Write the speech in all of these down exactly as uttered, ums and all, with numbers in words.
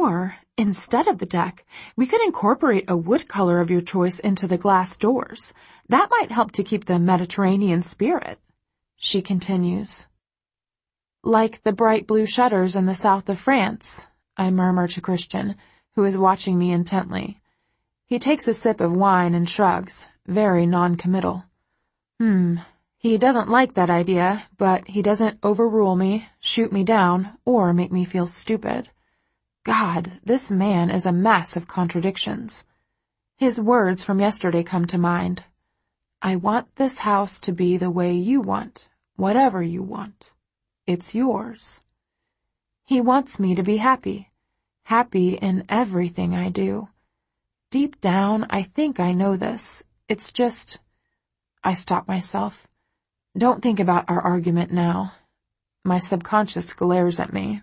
Or, instead of the deck, we could incorporate a wood color of your choice into the glass doors. That might help to keep the Mediterranean spirit," she continues. "Like the bright blue shutters in the south of France," I murmur to Christian, who is watching me intently. He takes a sip of wine and shrugs, very non-committal. Hmm, he doesn't like that idea, but he doesn't overrule me, shoot me down, or make me feel stupid. God, this man is a mess of contradictions. His words from yesterday come to mind. "I want this house to be the way you want, whatever you want. It's yours." He wants me to be happy, happy in everything I do. Deep down, I think I know this. It's just... I stop myself. Don't think about our argument now. My subconscious glares at me.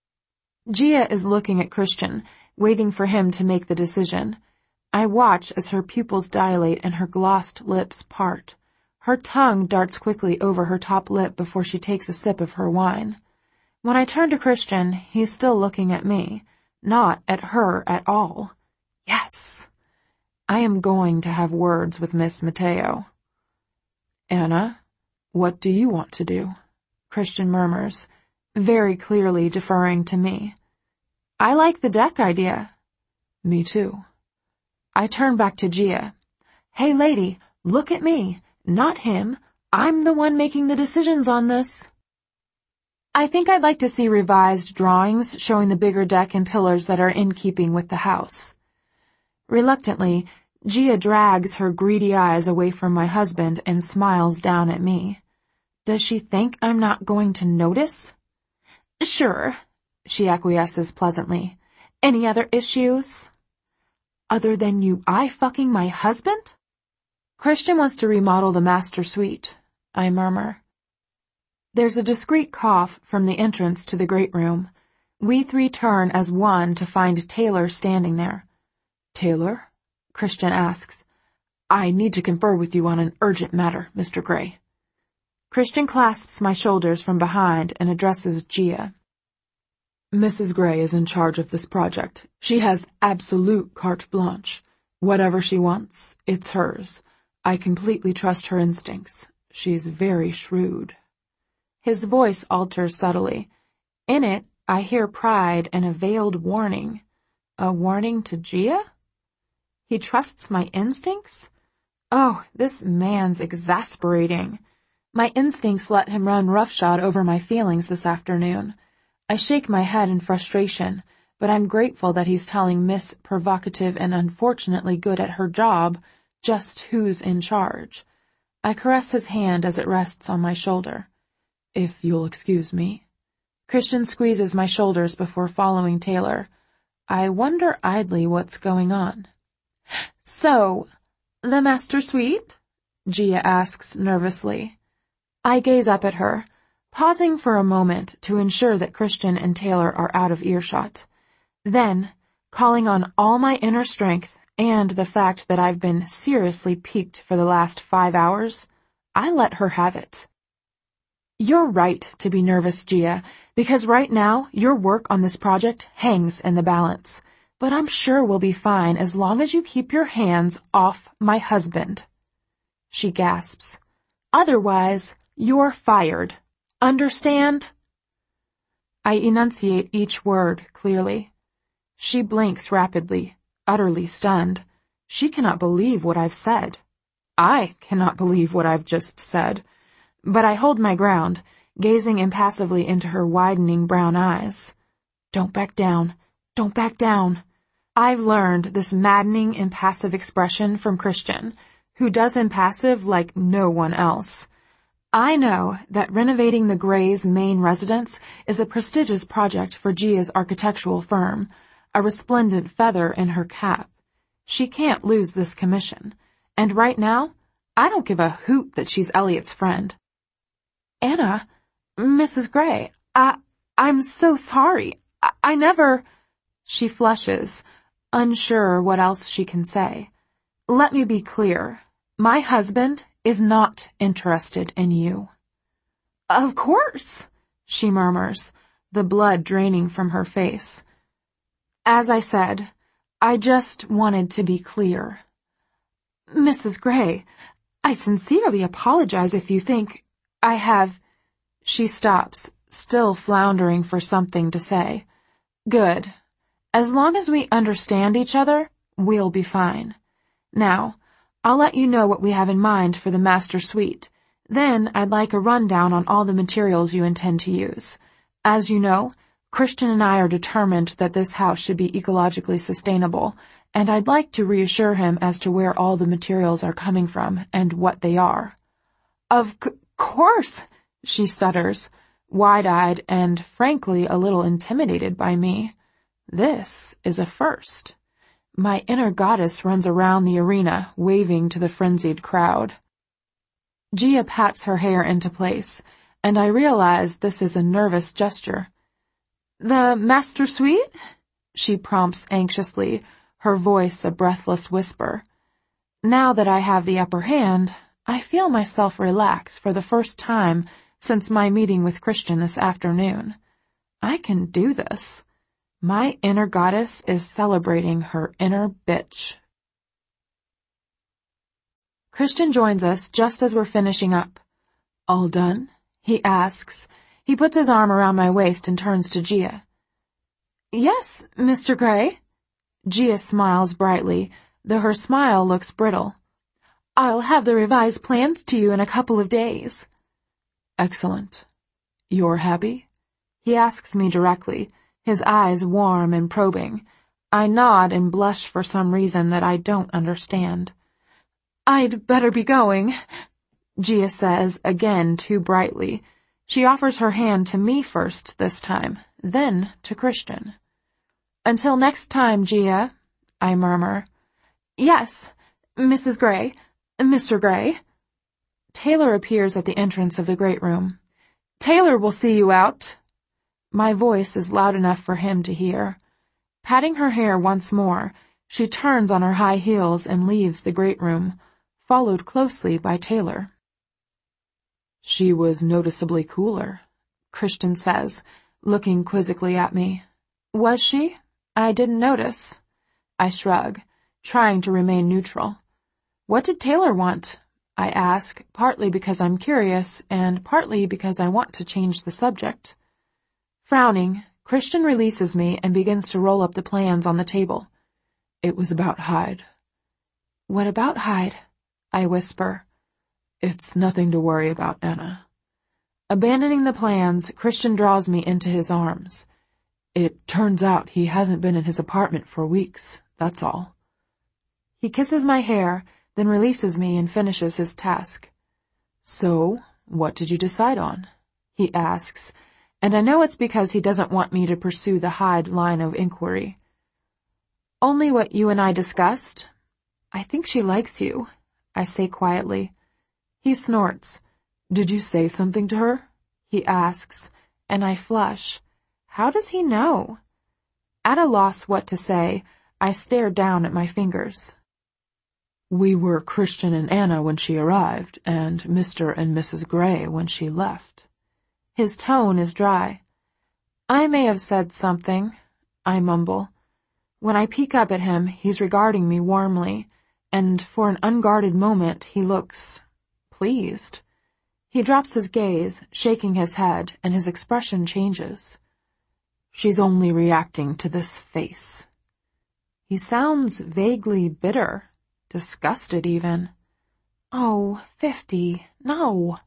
Gia is looking at Christian, waiting for him to make the decision. I watch as her pupils dilate and her glossed lips part. Her tongue darts quickly over her top lip before she takes a sip of her wine. When I turn to Christian, he's still looking at me, not at her at all. Yes! I am going to have words with Miss Mateo. "Anna, what do you want to do?" Christian murmurs, very clearly deferring to me. "I like the deck idea." "Me too." I turn back to Gia. "Hey lady, look at me, not him. I'm the one making the decisions on this." I think I'd like to see revised drawings showing the bigger deck and pillars that are in keeping with the house. Reluctantly, Gia drags her greedy eyes away from my husband and smiles down at me. Does she think I'm not going to notice? "Sure," she acquiesces pleasantly. "Any other issues?" "Other than you eye-fucking my husband?" "Christian wants to remodel the master suite," I murmur. There's a discreet cough from the entrance to the great room. We three turn as one to find Taylor standing there. "Taylor?" Christian asks. "I need to confer with you on an urgent matter, Mister Gray." Christian clasps my shoulders from behind and addresses Gia. "Missus Gray is in charge of this project. She has absolute carte blanche. Whatever she wants, it's hers. I completely trust her instincts. She's very shrewd." His voice alters subtly. In it, I hear pride and a veiled warning. A warning to Gia? He trusts my instincts? Oh, this man's exasperating. My instincts let him run roughshod over my feelings this afternoon. I shake my head in frustration, but I'm grateful that he's telling Miss Provocative and unfortunately good at her job just who's in charge. I caress his hand as it rests on my shoulder. "If you'll excuse me." Christian squeezes my shoulders before following Taylor. I wonder idly what's going on. "So, the master suite?" Gia asks nervously. I gaze up at her, pausing for a moment to ensure that Christian and Taylor are out of earshot. Then, calling on all my inner strength and the fact that I've been seriously piqued for the last five hours, I let her have it. "You're right to be nervous, Gia, because right now your work on this project hangs in the balance. But I'm sure we'll be fine as long as you keep your hands off my husband." She gasps. "Otherwise, you're fired. Understand?" I enunciate each word clearly. She blinks rapidly, utterly stunned. She cannot believe what I've said. I cannot believe what I've just said. But I hold my ground, gazing impassively into her widening brown eyes. Don't back down. Don't back down. I've learned this maddening impassive expression from Christian, who does impassive like no one else. I know that renovating the Grays' main residence is a prestigious project for Gia's architectural firm, a resplendent feather in her cap. She can't lose this commission, and right now, I don't give a hoot that she's Elliot's friend. "Anna, Missus Gray, I, I'm so sorry. I, I never..." She flushes, unsure what else she can say. "Let me be clear. My husband is not interested in you." "Of course," she murmurs, the blood draining from her face. As I said, I just wanted to be clear. Missus Gray, I sincerely apologize if you think I have... She stops, still floundering for something to say. Good. As long as we understand each other, we'll be fine. Now, I'll let you know what we have in mind for the master suite. Then I'd like a rundown on all the materials you intend to use. As you know, Christian and I are determined that this house should be ecologically sustainable, and I'd like to reassure him as to where all the materials are coming from and what they are. Of c- course, she stutters, wide-eyed and frankly a little intimidated by me. This is a first. My inner goddess runs around the arena, waving to the frenzied crowd. Gia pats her hair into place, and I realize this is a nervous gesture. The master suite? She prompts anxiously, her voice a breathless whisper. Now that I have the upper hand, I feel myself relax for the first time since my meeting with Christian this afternoon. I can do this. My inner goddess is celebrating her inner bitch. Christian joins us just as we're finishing up. All done? He asks. He puts his arm around my waist and turns to Gia. Yes, Mister Gray. Gia smiles brightly, though her smile looks brittle. I'll have the revised plans to you in a couple of days. Excellent. You're happy? He asks me directly, his eyes warm and probing. I nod and blush for some reason that I don't understand. I'd better be going, Gia says, again too brightly. She offers her hand to me first this time, then to Christian. Until next time, Gia, I murmur. Yes, Missus Gray, Mister Gray. Taylor appears at the entrance of the great room. Taylor will see you out. My voice is loud enough for him to hear. Patting her hair once more, she turns on her high heels and leaves the great room, followed closely by Taylor. She was noticeably cooler, Christian says, looking quizzically at me. Was she? I didn't notice. I shrug, trying to remain neutral. What did Taylor want? I ask, partly because I'm curious and partly because I want to change the subject. Frowning, Christian releases me and begins to roll up the plans on the table. It was about Hyde. What about Hyde? I whisper. It's nothing to worry about, Anna. Abandoning the plans, Christian draws me into his arms. It turns out he hasn't been in his apartment for weeks, that's all. He kisses my hair, then releases me and finishes his task. So, what did you decide on? He asks, and I know it's because he doesn't want me to pursue the Hyde line of inquiry. Only what you and I discussed. I think she likes you, I say quietly. He snorts. Did you say something to her? He asks, and I flush. How does he know? At a loss what to say, I stare down at my fingers. We were Christian and Anna when she arrived, and Mister and Missus Gray when she left. His tone is dry. I may have said something, I mumble. When I peek up at him, he's regarding me warmly, and for an unguarded moment he looks pleased. He drops his gaze, shaking his head, and his expression changes. She's only reacting to this face. He sounds vaguely bitter, disgusted even. Oh, fifty, no.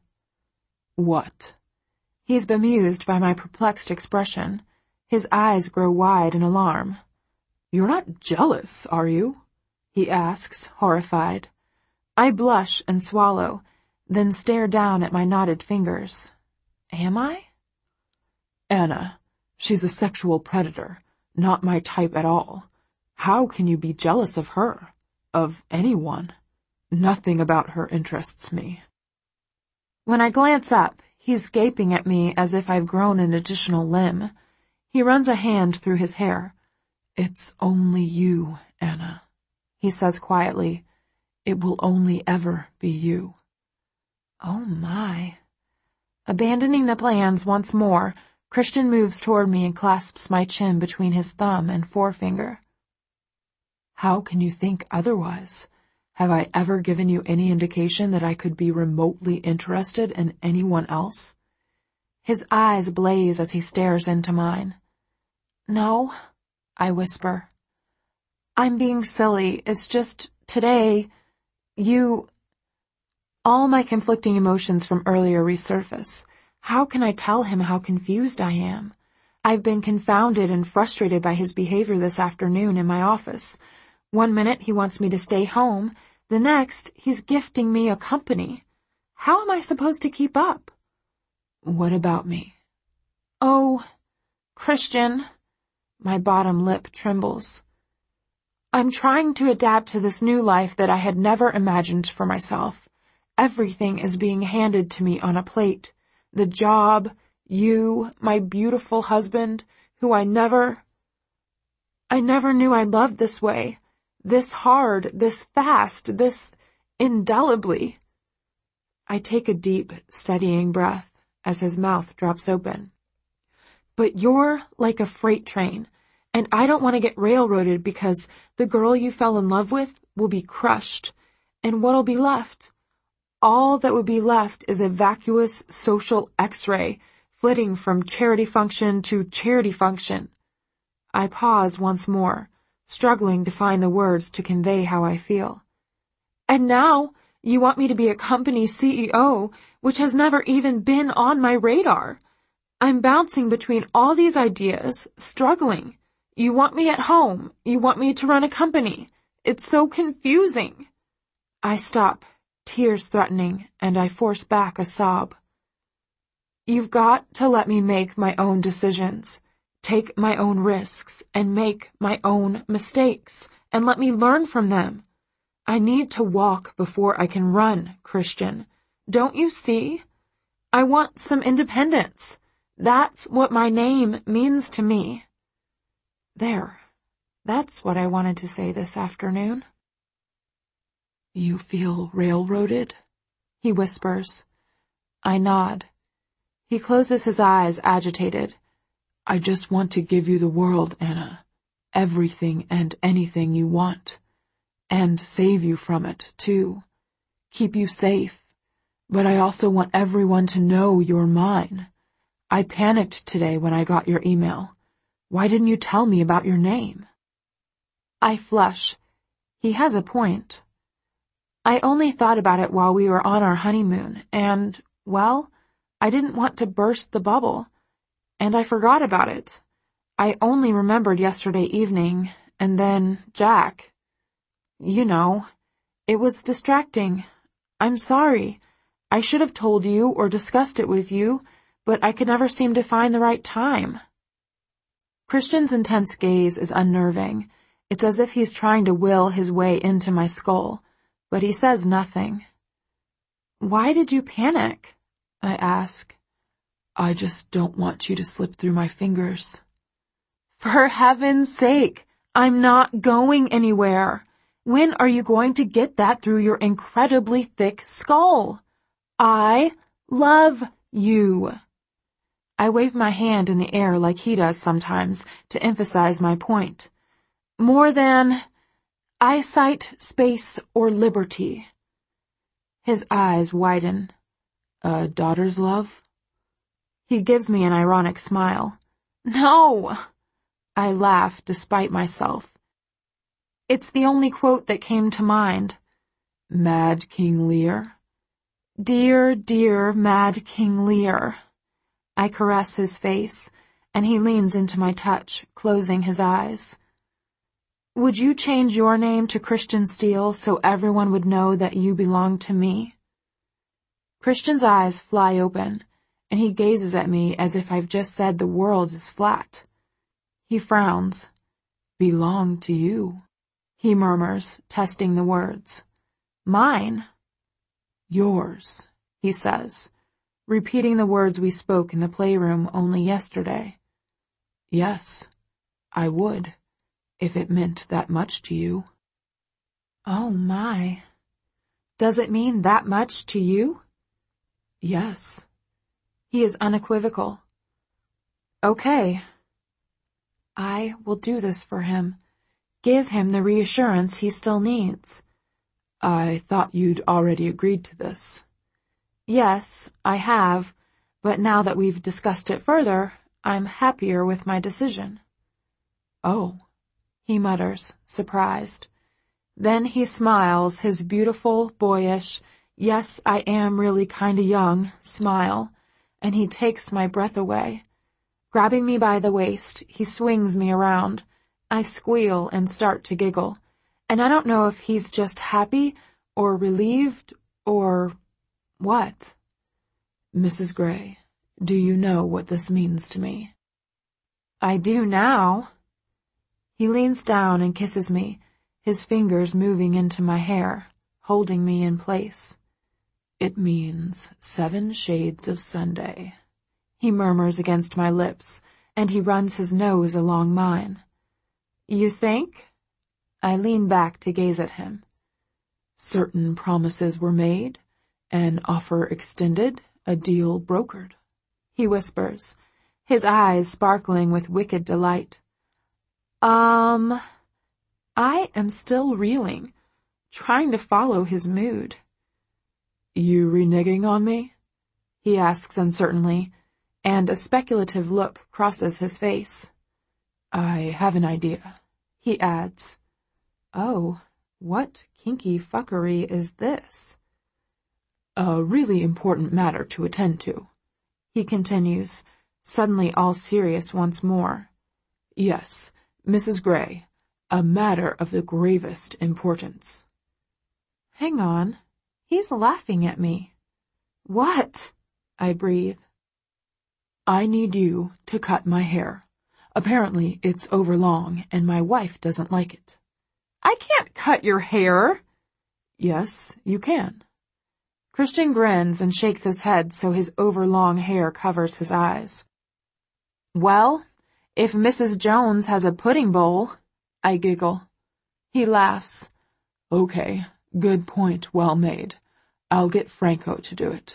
What? He's bemused by my perplexed expression. His eyes grow wide in alarm. You're not jealous, are you? He asks, horrified. I blush and swallow, then stare down at my knotted fingers. Am I? Anna, she's a sexual predator, not my type at all. How can you be jealous of her? Of anyone? Nothing about her interests me. When I glance up, he's gaping at me as if I've grown an additional limb. He runs a hand through his hair. It's only you, Anna, he says quietly. It will only ever be you. Oh my. Abandoning the plans once more, Christian moves toward me and clasps my chin between his thumb and forefinger. How can you think otherwise? Have I ever given you any indication that I could be remotely interested in anyone else? His eyes blaze as he stares into mine. No, I whisper. I'm being silly. It's just, today, you... All my conflicting emotions from earlier resurface. How can I tell him how confused I am? I've been confounded and frustrated by his behavior this afternoon in my office. One minute he wants me to stay home, the next he's gifting me a company. How am I supposed to keep up? What about me? Oh, Christian. My bottom lip trembles. I'm trying to adapt to this new life that I had never imagined for myself. Everything is being handed to me on a plate. The job, you, my beautiful husband, who I never... I never knew I loved this way. This hard, this fast, this indelibly. I take a deep, steadying breath as his mouth drops open. But you're like a freight train, and I don't want to get railroaded because the girl you fell in love with will be crushed. And what'll be left? All that would be left is a vacuous social X-ray, flitting from charity function to charity function. I pause once more, struggling to find the words to convey how I feel. And now, you want me to be a company C E O, which has never even been on my radar. I'm bouncing between all these ideas, struggling. You want me at home. You want me to run a company. It's so confusing. I stop, tears threatening, and I force back a sob. You've got to let me make my own decisions, take my own risks, and make my own mistakes, and let me learn from them. I need to walk before I can run, Christian. Don't you see? I want some independence. That's what my name means to me. There. That's what I wanted to say this afternoon. You feel railroaded? He whispers. I nod. He closes his eyes, agitated. I just want to give you the world, Anna. Everything and anything you want. And save you from it, too. Keep you safe. But I also want everyone to know you're mine. I panicked today when I got your email. Why didn't you tell me about your name? I flush. He has a point. I only thought about it while we were on our honeymoon, and, well, I didn't want to burst the bubble, and I forgot about it. I only remembered yesterday evening, and then Jack. You know, it was distracting. I'm sorry. I should have told you or discussed it with you, but I could never seem to find the right time. Christian's intense gaze is unnerving. It's as if he's trying to will his way into my skull, but he says nothing. Why did you panic? I ask. I just don't want you to slip through my fingers. For heaven's sake, I'm not going anywhere. When are you going to get that through your incredibly thick skull? I love you. I wave my hand in the air like he does sometimes to emphasize my point. More than eyesight, space, or liberty. His eyes widen. A daughter's love? He gives me an ironic smile. No! I laugh despite myself. It's the only quote that came to mind. Mad King Lear? Dear, dear Mad King Lear. I caress his face, and he leans into my touch, closing his eyes. Would you change your name to Christian Steele so everyone would know that you belong to me? Christian's eyes fly open, and he gazes at me as if I've just said the world is flat. He frowns. Belong to you, he murmurs, testing the words. Mine? Yours, he says, repeating the words we spoke in the playroom only yesterday. Yes, I would, if it meant that much to you. Oh my. Does it mean that much to you? Yes. He is unequivocal. Okay. I will do this for him. Give him the reassurance he still needs. I thought you'd already agreed to this. Yes, I have, but now that we've discussed it further, I'm happier with my decision. Oh, he mutters, surprised. Then he smiles his beautiful, boyish, yes, I am really kinda young, smile, and he takes my breath away. Grabbing me by the waist, he swings me around. I squeal and start to giggle, and I don't know if he's just happy or relieved or what. Missus Gray, do you know what this means to me? I do now. He leans down and kisses me, his fingers moving into my hair, holding me in place. It means seven shades of Sunday, he murmurs against my lips, and he runs his nose along mine. You think? I lean back to gaze at him. Certain promises were made, an offer extended, a deal brokered, he whispers, his eyes sparkling with wicked delight. Um, I am still reeling, trying to follow his mood. You reneging on me? He asks uncertainly, and a speculative look crosses his face. I have an idea, he adds. Oh, what kinky fuckery is this? A really important matter to attend to, he continues, suddenly all serious once more. Yes, Missus Gray, a matter of the gravest importance. Hang on, he's laughing at me. What? I breathe. I need you to cut my hair. Apparently it's overlong and my wife doesn't like it. I can't cut your hair. Yes, you can. Christian grins and shakes his head so his overlong hair covers his eyes. Well, if Missus Jones has a pudding bowl, I giggle. He laughs. Okay, good point, well made. I'll get Franco to do it.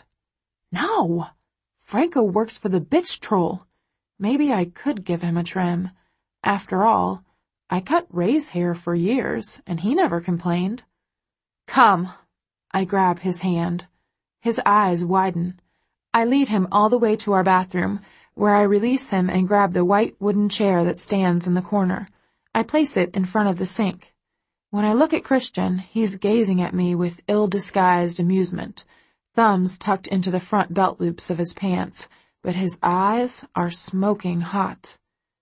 No, Franco works for the bitch troll. Maybe I could give him a trim. After all, I cut Ray's hair for years, and he never complained. Come. I grab his hand. His eyes widen. I lead him all the way to our bathroom, where I release him and grab the white wooden chair that stands in the corner. I place it in front of the sink. When I look at Christian, he's gazing at me with ill-disguised amusement, thumbs tucked into the front belt loops of his pants, but his eyes are smoking hot.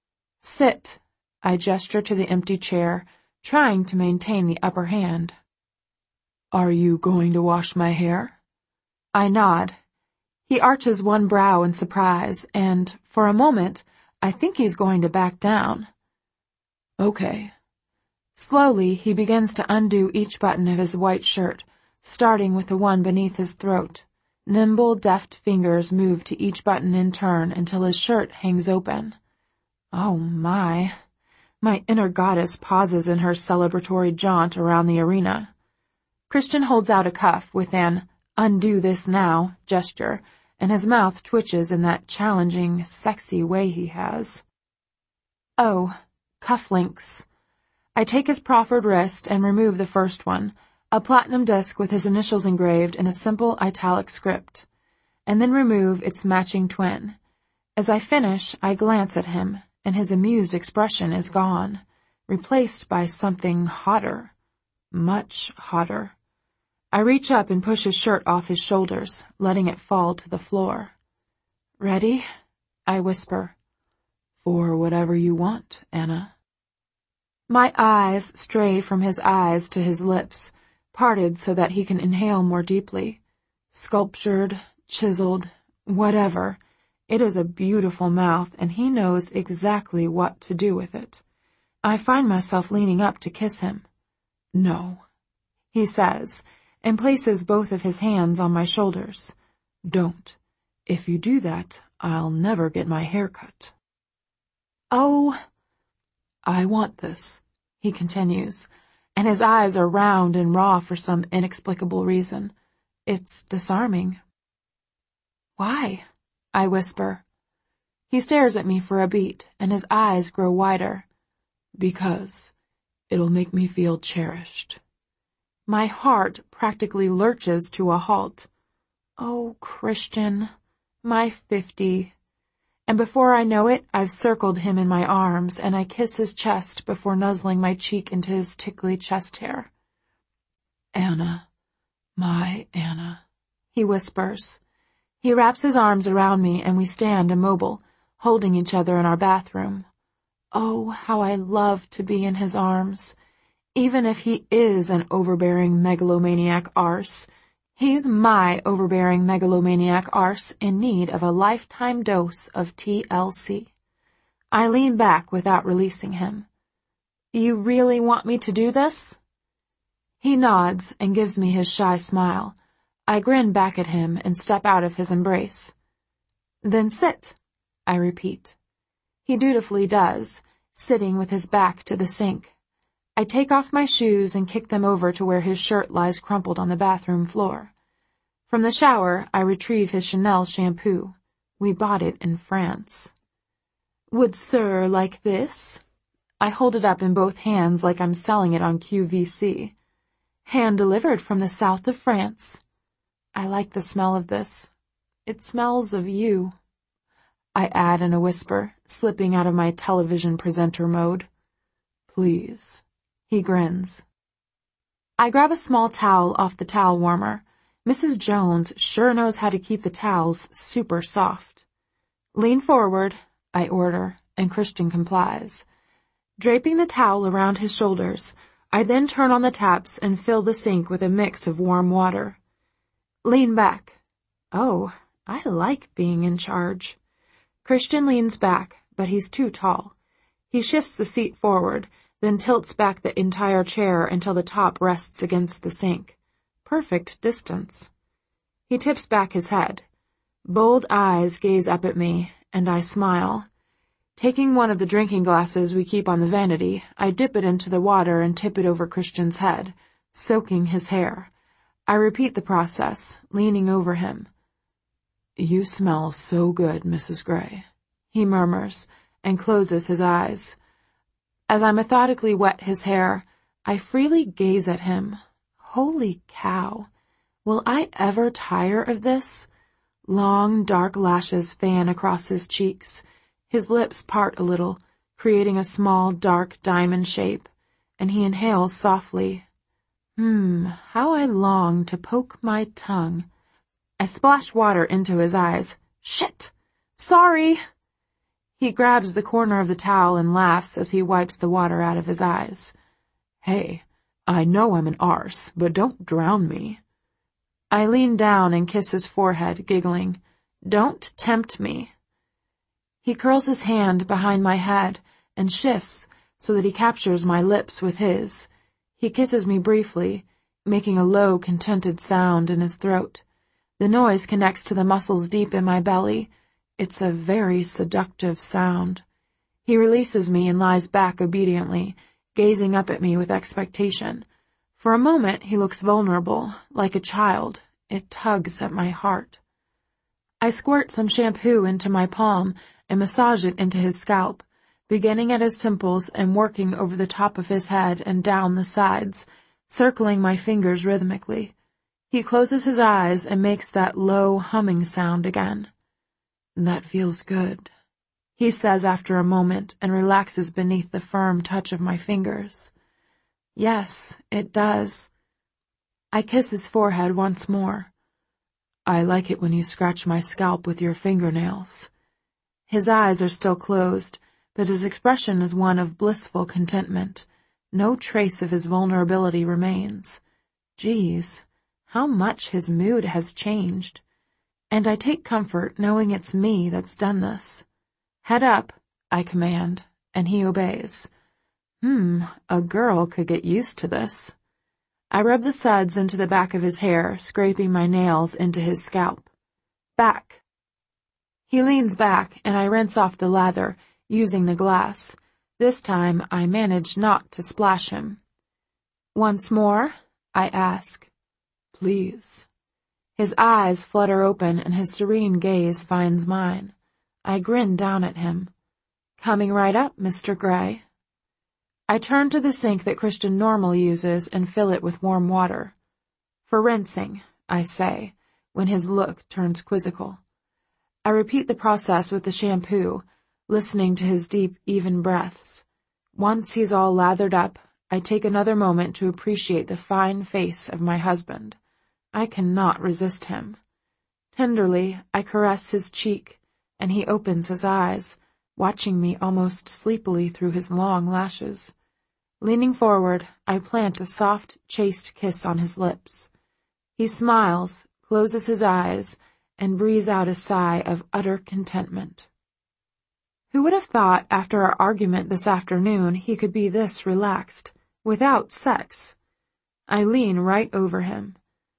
Sit. I gesture to the empty chair, trying to maintain the upper hand. Are you going to wash my hair? I nod. He arches one brow in surprise, and, for a moment, I think he's going to back down. Okay. Slowly, he begins to undo each button of his white shirt, starting with the one beneath his throat. Nimble, deft fingers move to each button in turn until his shirt hangs open. Oh my. My inner goddess pauses in her celebratory jaunt around the arena. Christian holds out a cuff with an undo this now gesture, and his mouth twitches in that challenging, sexy way he has. Oh, cufflinks. I take his proffered wrist and remove the first one, a platinum disc with his initials engraved in a simple italic script, and then remove its matching twin. As I finish, I glance at him, and his amused expression is gone, replaced by something hotter, much hotter. I reach up and push his shirt off his shoulders, letting it fall to the floor. Ready? I whisper. For whatever you want, Anna. My eyes stray from his eyes to his lips, parted so that he can inhale more deeply. Sculptured, chiseled, whatever. It is a beautiful mouth, and he knows exactly what to do with it. I find myself leaning up to kiss him. No, he says, and places both of his hands on my shoulders. Don't. If you do that, I'll never get my hair cut. Oh, I want this, he continues, and his eyes are round and raw for some inexplicable reason. It's disarming. Why? I whisper. He stares at me for a beat, and his eyes grow wider. Because it'll make me feel cherished. My heart practically lurches to a halt. Oh, Christian, my fifty. And before I know it, I've circled him in my arms, and I kiss his chest before nuzzling my cheek into his tickly chest hair. Anna, my Anna, he whispers. He wraps his arms around me, and we stand immobile, holding each other in our bathroom. Oh, how I love to be in his arms. Even if he is an overbearing megalomaniac arse, he's my overbearing megalomaniac arse in need of a lifetime dose of T L C. I lean back without releasing him. You really want me to do this? He nods and gives me his shy smile. I grin back at him and step out of his embrace. Then sit, I repeat. He dutifully does, sitting with his back to the sink. I take off my shoes and kick them over to where his shirt lies crumpled on the bathroom floor. From the shower, I retrieve his Chanel shampoo. We bought it in France. Would sir like this? I hold it up in both hands like I'm selling it on Q V C. Hand-delivered from the south of France. I like the smell of this. It smells of you. I add in a whisper, slipping out of my television presenter mode. Please. He grins. I grab a small towel off the towel warmer. Missus Jones sure knows how to keep the towels super soft. Lean forward, I order, and Christian complies. Draping the towel around his shoulders, I then turn on the taps and fill the sink with a mix of warm water. Lean back. Oh, I like being in charge. Christian leans back, but he's too tall. He shifts the seat forward, then tilts back the entire chair until the top rests against the sink. Perfect distance. He tips back his head. Bold eyes gaze up at me, and I smile. Taking one of the drinking glasses we keep on the vanity, I dip it into the water and tip it over Christian's head, soaking his hair. I repeat the process, leaning over him. You smell so good, Missus Gray, he murmurs, and closes his eyes. As I methodically wet his hair, I freely gaze at him. Holy cow! Will I ever tire of this? Long, dark lashes fan across his cheeks. His lips part a little, creating a small, dark diamond shape, and he inhales softly. Hmm, how I long to poke my tongue. I splash water into his eyes. Shit! Sorry! He grabs the corner of the towel and laughs as he wipes the water out of his eyes. Hey, I know I'm an arse, but don't drown me. I lean down and kiss his forehead, giggling. Don't tempt me. He curls his hand behind my head and shifts so that he captures my lips with his. He kisses me briefly, making a low, contented sound in his throat. The noise connects to the muscles deep in my belly. It's a very seductive sound. He releases me and lies back obediently, gazing up at me with expectation. For a moment he looks vulnerable, like a child. It tugs at my heart. I squirt some shampoo into my palm and massage it into his scalp, beginning at his temples and working over the top of his head and down the sides, circling my fingers rhythmically. He closes his eyes and makes that low humming sound again. That feels good, he says after a moment and relaxes beneath the firm touch of my fingers. Yes, it does. I kiss his forehead once more. I like it when you scratch my scalp with your fingernails. His eyes are still closed, but his expression is one of blissful contentment. No trace of his vulnerability remains. Geez, how much his mood has changed. And I take comfort knowing it's me that's done this. Head up, I command, and he obeys. Hmm, a girl could get used to this. I rub the suds into the back of his hair, scraping my nails into his scalp. Back. He leans back, and I rinse off the lather, using the glass. This time I manage not to splash him. Once more, I ask. Please. His eyes flutter open and his serene gaze finds mine. I grin down at him. Coming right up, Mister Gray. I turn to the sink that Christian normally uses and fill it with warm water. For rinsing, I say, when his look turns quizzical. I repeat the process with the shampoo, listening to his deep, even breaths. Once he's all lathered up, I take another moment to appreciate the fine face of my husband. I cannot resist him. Tenderly, I caress his cheek, and he opens his eyes, watching me almost sleepily through his long lashes. Leaning forward, I plant a soft, chaste kiss on his lips. He smiles, closes his eyes, and breathes out a sigh of utter contentment. Who would have thought after our argument this afternoon he could be this relaxed, without sex? I lean right over him.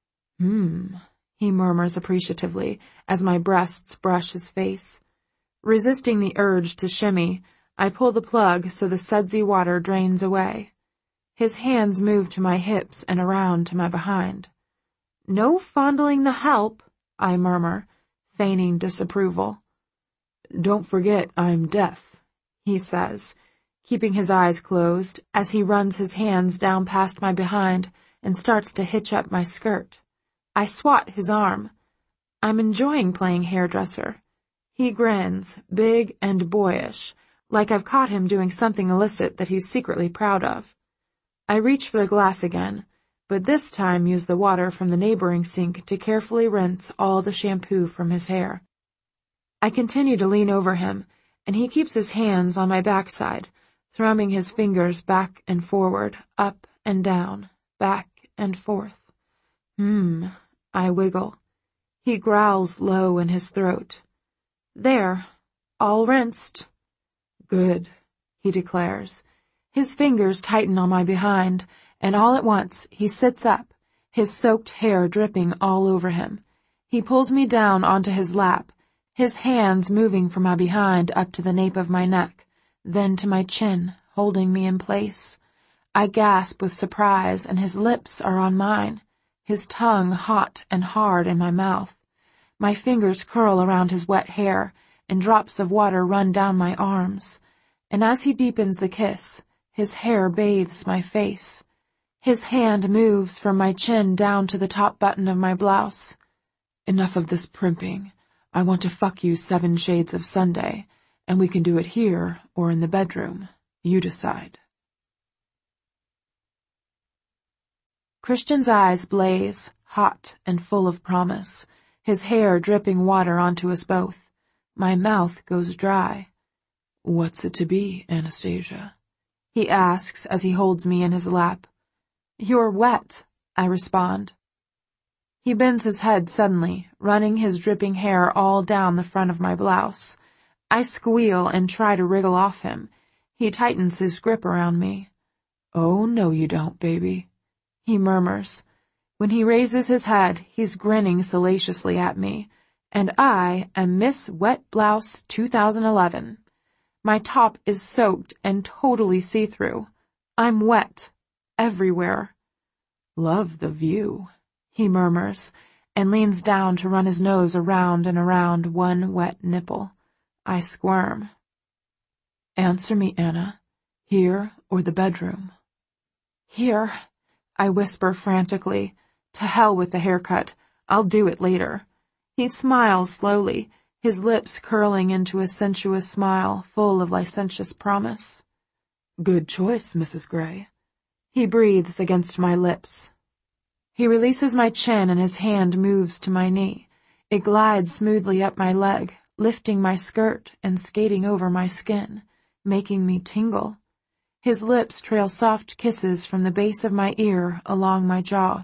Hmm, he murmurs appreciatively as my breasts brush his face. Resisting the urge to shimmy, I pull the plug so the sudsy water drains away. His hands move to my hips and around to my behind. No fondling the help, I murmur, feigning disapproval. Don't forget I'm deaf, he says, keeping his eyes closed as he runs his hands down past my behind and starts to hitch up my skirt. I swat his arm. I'm enjoying playing hairdresser. He grins, big and boyish, like I've caught him doing something illicit that he's secretly proud of. I reach for the glass again, but this time use the water from the neighboring sink to carefully rinse all the shampoo from his hair. I continue to lean over him, and he keeps his hands on my backside, thrumming his fingers back and forward, up and down, back and forth. Hmm, I wiggle. He growls low in his throat. There, all rinsed. Good, he declares. His fingers tighten on my behind, and all at once he sits up, his soaked hair dripping all over him. He pulls me down onto his lap, his hands moving from my behind up to the nape of my neck, then to my chin, holding me in place. I gasp with surprise, and his lips are on mine, his tongue hot and hard in my mouth. My fingers curl around his wet hair, and drops of water run down my arms. And as he deepens the kiss, his hair bathes my face. His hand moves from my chin down to the top button of my blouse. Enough of this primping. I want to fuck you seven shades of Sunday, and we can do it here or in the bedroom. You decide. Christian's eyes blaze, hot and full of promise, his hair dripping water onto us both. My mouth goes dry. What's it to be, Anastasia? He asks as he holds me in his lap. You're wet, I respond. He bends his head suddenly, running his dripping hair all down the front of my blouse. I squeal and try to wriggle off him. He tightens his grip around me. Oh, no you don't, baby, he murmurs. When he raises his head, he's grinning salaciously at me, and I am Miss Wet Blouse two thousand eleven. My top is soaked and totally see-through. I'm wet, everywhere. Love the view, he murmurs, and leans down to run his nose around and around one wet nipple. I squirm. Answer me, Anna. Here or the bedroom? Here, I whisper frantically. To hell with the haircut. I'll do it later. He smiles slowly, his lips curling into a sensuous smile full of licentious promise. Good choice, Missus Gray. He breathes against my lips. He releases my chin and his hand moves to my knee. It glides smoothly up my leg, lifting my skirt and skating over my skin, making me tingle. His lips trail soft kisses from the base of my ear along my jaw.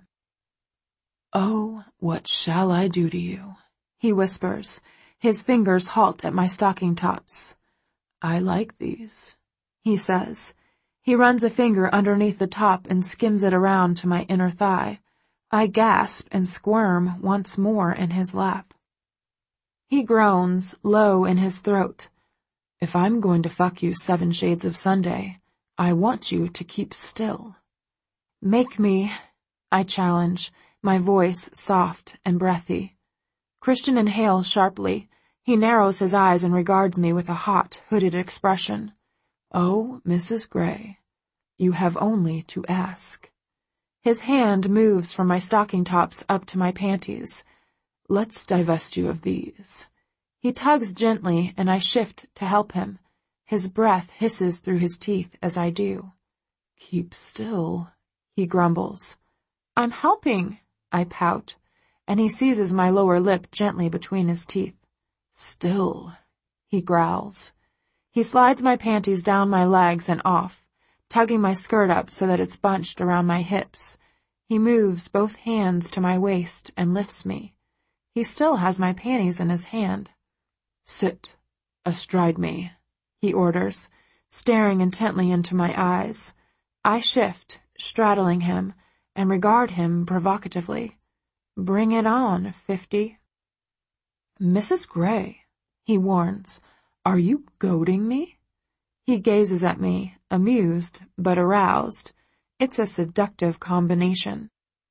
Oh, what shall I do to you? He whispers. His fingers halt at my stocking tops. I like these, he says. He runs a finger underneath the top and skims it around to my inner thigh. I gasp and squirm once more in his lap. He groans, low in his throat. If I'm going to fuck you seven shades of Sunday, I want you to keep still. Make me, I challenge, my voice soft and breathy. Christian inhales sharply, He narrows his eyes and regards me with a hot, hooded expression. "Oh, Missus Gray, you have only to ask." His hand moves from my stocking tops up to my panties. "Let's divest you of these." He tugs gently, and I shift to help him. His breath hisses through his teeth as I do. "Keep still," he grumbles. "I'm helping," I pout, and he seizes my lower lip gently between his teeth. "Still," he growls. He slides my panties down my legs and off, tugging my skirt up so that it's bunched around my hips. He moves both hands to my waist and lifts me. He still has my panties in his hand. "Sit astride me," he orders, staring intently into my eyes. I shift, straddling him, and regard him provocatively. "Bring it on, Fifty." "Missus Gray," he warns, "are you goading me?" He gazes at me, amused but aroused. It's a seductive combination.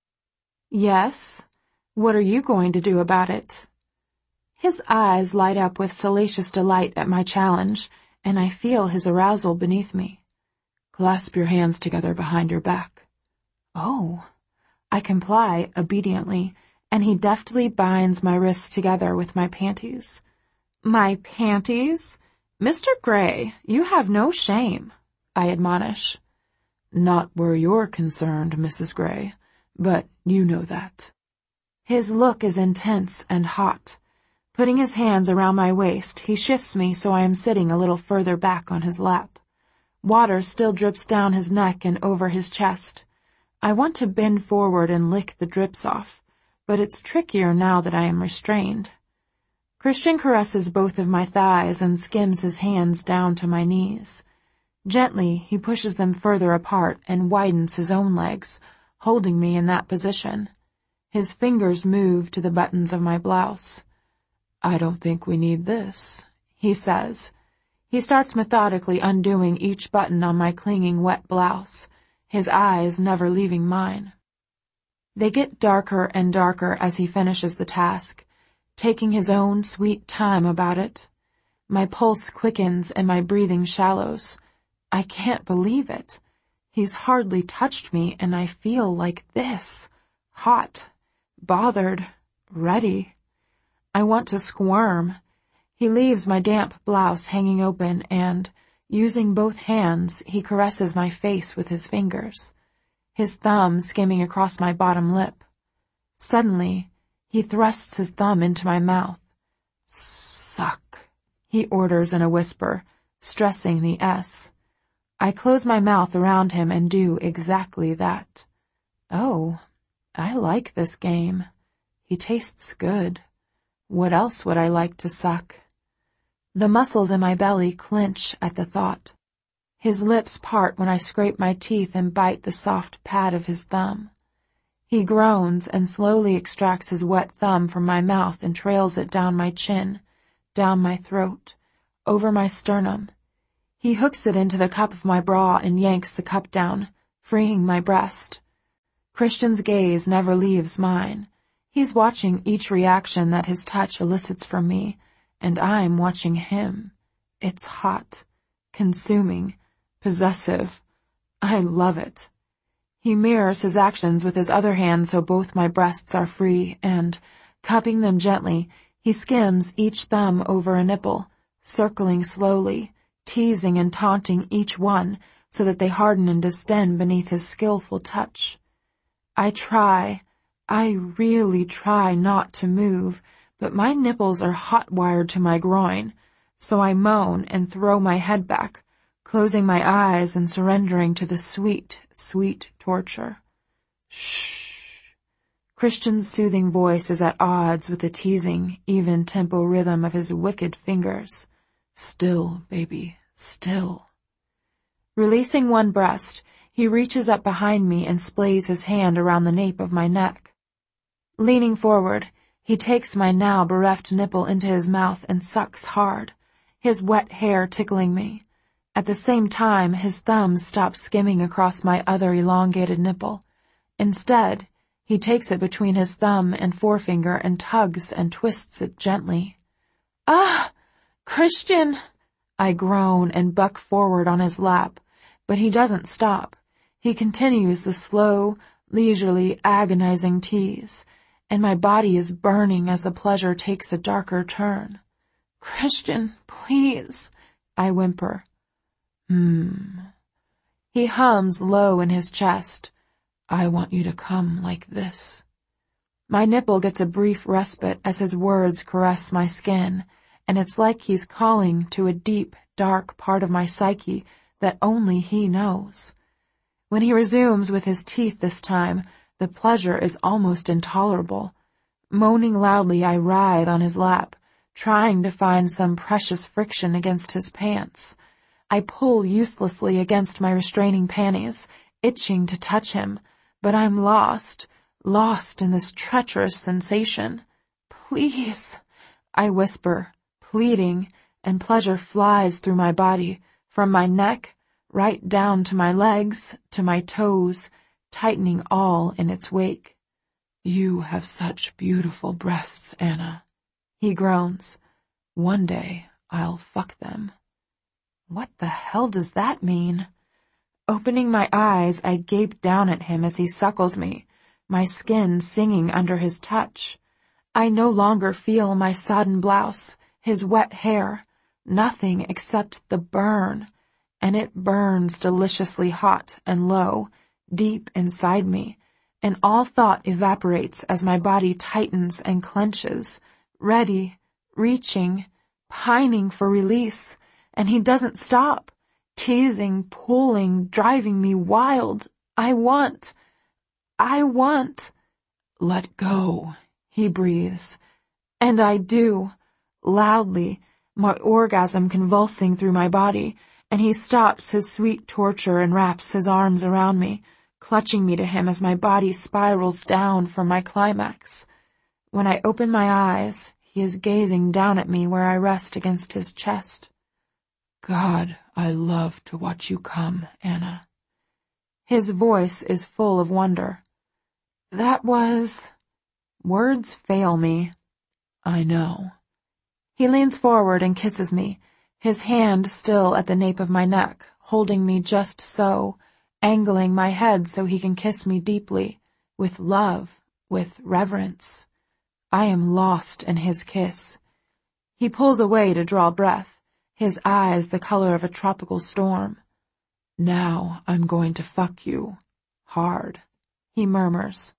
"Yes? What are you going to do about it?" His eyes light up with salacious delight at my challenge, and I feel his arousal beneath me. "Clasp your hands together behind your back." "Oh." I comply obediently, and he deftly binds my wrists together with my panties. "My panties? Mister Gray, you have no shame," I admonish. "Not where you're concerned, Missus Gray, but you know that." His look is intense and hot. Putting his hands around my waist, he shifts me so I am sitting a little further back on his lap. Water still drips down his neck and over his chest. I want to bend forward and lick the drips off, but it's trickier now that I am restrained. Christian caresses both of my thighs and skims his hands down to my knees. Gently, he pushes them further apart and widens his own legs, holding me in that position. His fingers move to the buttons of my blouse. "I don't think we need this," he says. He starts methodically undoing each button on my clinging wet blouse, his eyes never leaving mine. They get darker and darker as he finishes the task, taking his own sweet time about it. My pulse quickens and my breathing shallows. I can't believe it. He's hardly touched me, and I feel like this, hot, bothered, ready. I want to squirm. He leaves my damp blouse hanging open and, using both hands, he caresses my face with his fingers, his thumb skimming across my bottom lip. Suddenly, he thrusts his thumb into my mouth. "Suck," he orders in a whisper, stressing the S. I close my mouth around him and do exactly that. Oh, I like this game. He tastes good. What else would I like to suck? The muscles in my belly clench at the thought. His lips part when I scrape my teeth and bite the soft pad of his thumb. He groans and slowly extracts his wet thumb from my mouth and trails it down my chin, down my throat, over my sternum. He hooks it into the cup of my bra and yanks the cup down, freeing my breast. Christian's gaze never leaves mine. He's watching each reaction that his touch elicits from me, and I'm watching him. It's hot, consuming, possessive. I love it. He mirrors his actions with his other hand so both my breasts are free, and, cupping them gently, he skims each thumb over a nipple, circling slowly, teasing and taunting each one so that they harden and distend beneath his skillful touch. I try, I really try not to move, but my nipples are hot-wired to my groin, so I moan and throw my head back, closing my eyes and surrendering to the sweet, sweet torture. Shh. Christian's soothing voice is at odds with the teasing, even tempo rhythm of his wicked fingers. Still, baby, still. Releasing one breast, he reaches up behind me and splays his hand around the nape of my neck. Leaning forward, he takes my now bereft nipple into his mouth and sucks hard, his wet hair tickling me. At the same time, his thumb stops skimming across my other elongated nipple. Instead, he takes it between his thumb and forefinger and tugs and twists it gently. Ah, Christian! I groan and buck forward on his lap, but he doesn't stop. He continues the slow, leisurely, agonizing tease, and my body is burning as the pleasure takes a darker turn. Christian, please, I whimper. Hmm. He hums low in his chest. I want you to come like this. My nipple gets a brief respite as his words caress my skin, and it's like he's calling to a deep, dark part of my psyche that only he knows. When he resumes with his teeth this time, the pleasure is almost intolerable. Moaning loudly, I writhe on his lap, trying to find some precious friction against his pants. I pull uselessly against my restraining panties, itching to touch him, but I'm lost, lost in this treacherous sensation. Please, I whisper, pleading, and pleasure flies through my body, from my neck, right down to my legs, to my toes, tightening all in its wake. You have such beautiful breasts, Anna, he groans. One day I'll fuck them. What the hell does that mean? Opening my eyes, I gape down at him as he suckles me, my skin singing under his touch. I no longer feel my sodden blouse, his wet hair, nothing except the burn, and it burns deliciously hot and low, deep inside me, and all thought evaporates as my body tightens and clenches, ready, reaching, pining for release, and he doesn't stop, teasing, pulling, driving me wild. I want, I want. Let go, he breathes. And I do, loudly, my orgasm convulsing through my body, and he stops his sweet torture and wraps his arms around me, clutching me to him as my body spirals down from my climax. When I open my eyes, he is gazing down at me where I rest against his chest. God, I love to watch you come, Anna. His voice is full of wonder. That was... Words fail me. I know. He leans forward and kisses me, his hand still at the nape of my neck, holding me just so, angling my head so he can kiss me deeply, with love, with reverence. I am lost in his kiss. He pulls away to draw breath, his eyes the color of a tropical storm. Now I'm going to fuck you. Hard, he murmurs.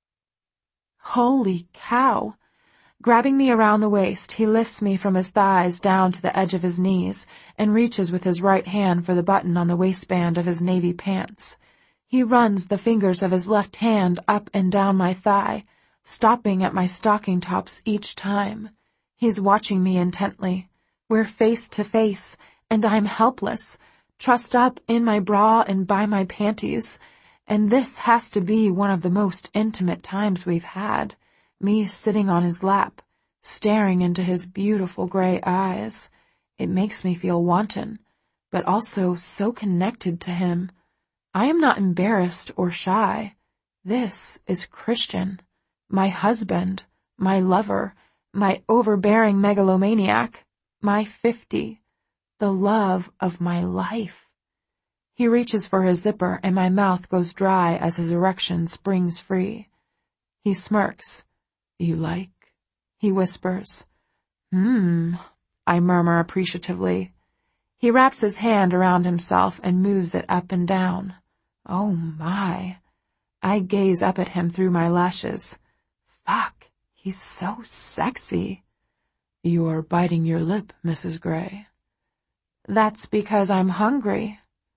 Holy cow! Grabbing me around the waist, he lifts me from his thighs down to the edge of his knees and reaches with his right hand for the button on the waistband of his navy pants. He runs the fingers of his left hand up and down my thigh, stopping at my stocking tops each time. He's watching me intently. We're face to face, and I'm helpless, trussed up in my bra and by my panties, and this has to be one of the most intimate times we've had, me sitting on his lap, staring into his beautiful gray eyes. It makes me feel wanton, but also so connected to him. I am not embarrassed or shy. This is Christian, my husband, my lover, my overbearing megalomaniac, my fifty, the love of my life. He reaches for his zipper and my mouth goes dry as his erection springs free. He smirks. You like? He whispers. Hmm, I murmur appreciatively. He wraps his hand around himself and moves it up and down. Oh my. I gaze up at him through my lashes. Fuck, he's so sexy. You're biting your lip, Missus Gray. That's because I'm hungry.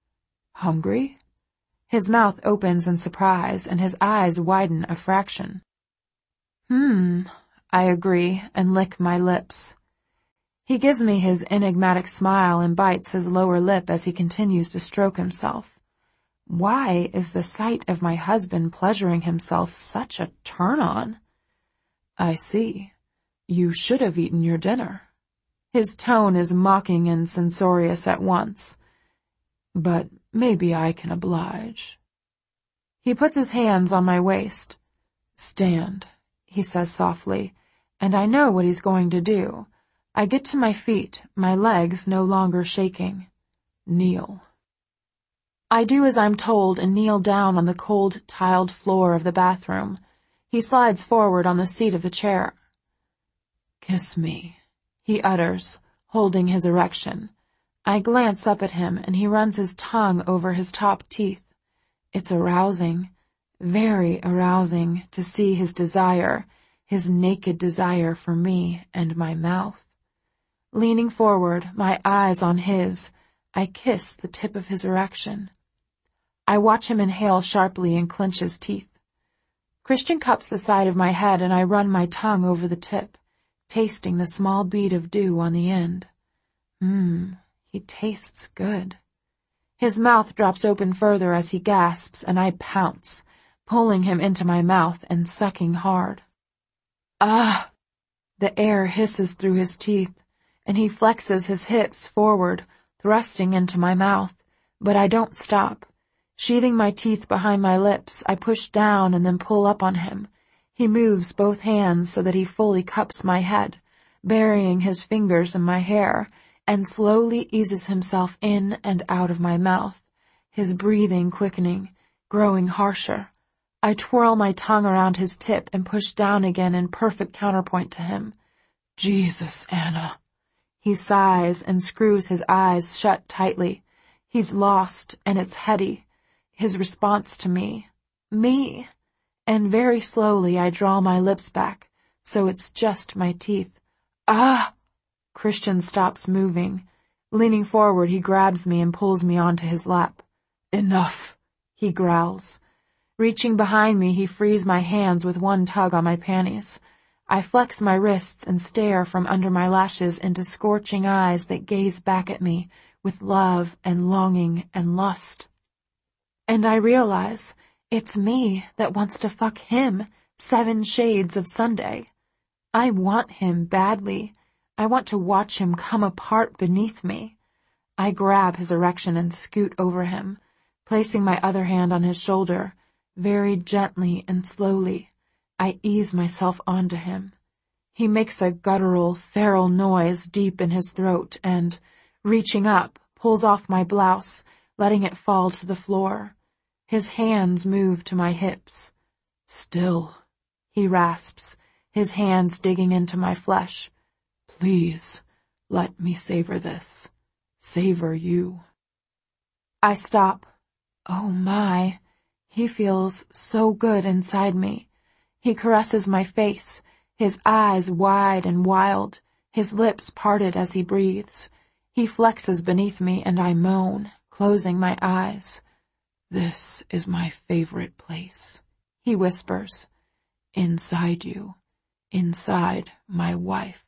Hungry? His mouth opens in surprise and his eyes widen a fraction. Hmm, I agree and lick my lips. He gives me his enigmatic smile and bites his lower lip as he continues to stroke himself. Why is the sight of my husband pleasuring himself such a turn-on? I see. You should have eaten your dinner. His tone is mocking and censorious at once. But maybe I can oblige. He puts his hands on my waist. Stand, he says softly, and I know what he's going to do. I get to my feet, my legs no longer shaking. Kneel. I do as I'm told and kneel down on the cold, tiled floor of the bathroom. He slides forward on the seat of the chair. Kiss me, he utters, holding his erection. I glance up at him, and he runs his tongue over his top teeth. It's arousing, very arousing, to see his desire, his naked desire for me and my mouth. Leaning forward, my eyes on his, I kiss the tip of his erection. I watch him inhale sharply and clench his teeth. Christian cups the side of my head, and I run my tongue over the tip, tasting the small bead of dew on the end. Mmm, he tastes good. His mouth drops open further as he gasps, and I pounce, pulling him into my mouth and sucking hard. Ah! The air hisses through his teeth, and he flexes his hips forward, thrusting into my mouth, but I don't stop. Sheathing my teeth behind my lips, I push down and then pull up on him. He moves both hands so that he fully cups my head, burying his fingers in my hair, and slowly eases himself in and out of my mouth, his breathing quickening, growing harsher. I twirl my tongue around his tip and push down again in perfect counterpoint to him. Jesus, Anna. He sighs and screws his eyes shut tightly. He's lost, and it's heady. His response to me. Me. And very slowly I draw my lips back, so it's just my teeth. Ah! Christian stops moving. Leaning forward, he grabs me and pulls me onto his lap. Enough, he growls. Reaching behind me, he frees my hands with one tug on my panties. I flex my wrists and stare from under my lashes into scorching eyes that gaze back at me with love and longing and lust. And I realize it's me that wants to fuck him seven shades of Sunday. I want him badly. I want to watch him come apart beneath me. I grab his erection and scoot over him, placing my other hand on his shoulder. Very gently and slowly, I ease myself onto him. He makes a guttural, feral noise deep in his throat and, reaching up, pulls off my blouse, letting it fall to the floor. His hands move to my hips. Still, he rasps, his hands digging into my flesh. Please, let me savor this. Savor you. I stop. Oh my, he feels so good inside me. He caresses my face, his eyes wide and wild, his lips parted as he breathes. He flexes beneath me and I moan, closing my eyes. This is my favorite place, he whispers. Inside you, inside my wife.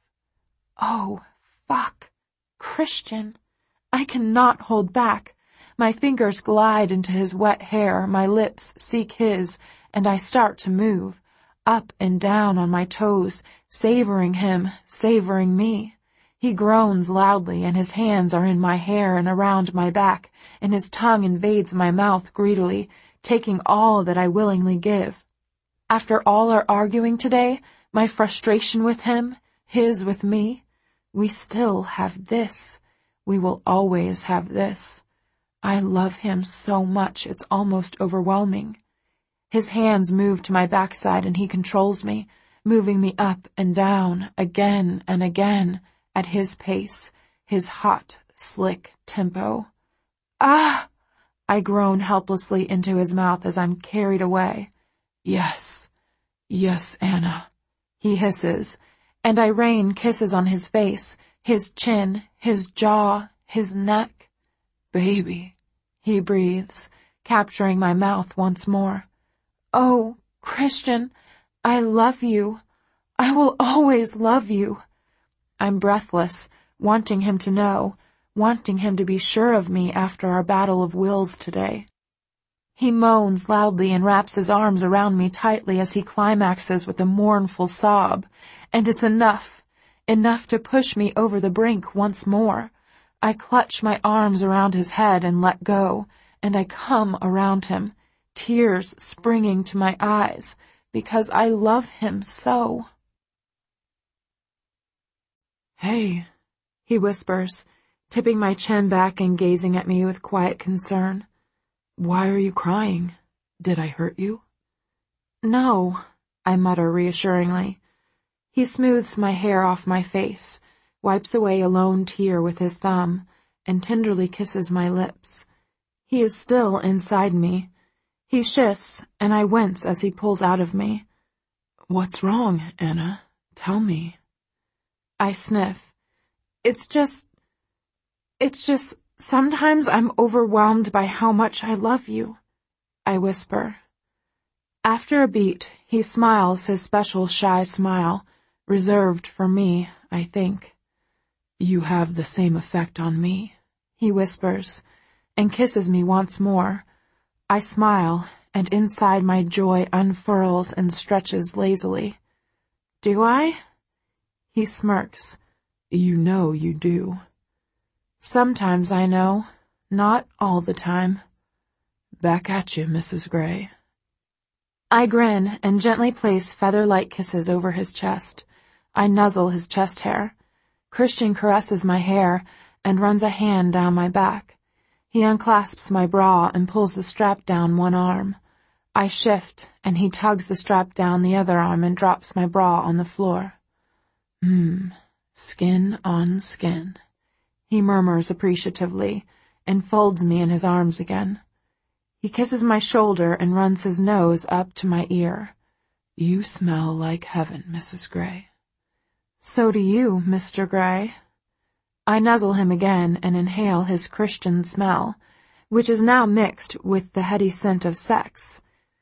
Oh, fuck. Christian. I cannot hold back. My fingers glide into his wet hair, my lips seek his, and I start to move, up and down on my toes, savoring him, savoring me. He groans loudly, and his hands are in my hair and around my back, and his tongue invades my mouth greedily, taking all that I willingly give. After all our arguing today, my frustration with him, his with me, we still have this. We will always have this. I love him so much it's almost overwhelming. His hands move to my backside and he controls me, moving me up and down, again and again, at his pace, his hot, slick tempo. Ah! I groan helplessly into his mouth as I'm carried away. Yes, yes, Anna, he hisses, and I rain kisses on his face, his chin, his jaw, his neck. Baby, he breathes, capturing my mouth once more. Oh, Christian, I love you. I will always love you. I'm breathless, wanting him to know, wanting him to be sure of me after our battle of wills today. He moans loudly and wraps his arms around me tightly as he climaxes with a mournful sob, and it's enough, enough to push me over the brink once more. I clutch my arms around his head and let go, and I come around him, tears springing to my eyes, because I love him so. Hey, he whispers, tipping my chin back and gazing at me with quiet concern. Why are you crying? Did I hurt you? No, I mutter reassuringly. He smooths my hair off my face, wipes away a lone tear with his thumb, and tenderly kisses my lips. He is still inside me. He shifts, and I wince as he pulls out of me. What's wrong, Anna? Tell me. I sniff. It's just... It's just... Sometimes I'm overwhelmed by how much I love you, I whisper. After a beat, he smiles his special shy smile, reserved for me, I think. You have the same effect on me, he whispers, and kisses me once more. I smile, and inside my joy unfurls and stretches lazily. Do I? He smirks. You know you do. Sometimes I know, not all the time. Back at you, Missus Gray. I grin and gently place feather-like kisses over his chest. I nuzzle his chest hair. Christian caresses my hair and runs a hand down my back. He unclasps my bra and pulls the strap down one arm. I shift, and he tugs the strap down the other arm and drops my bra on the floor. Hmm, skin on skin. He murmurs appreciatively, and folds me in his arms again. He kisses my shoulder and runs his nose up to my ear. You smell like heaven, Missus Gray. So do you, Mister Gray. I nuzzle him again and inhale his Christian smell, which is now mixed with the heady scent of sex.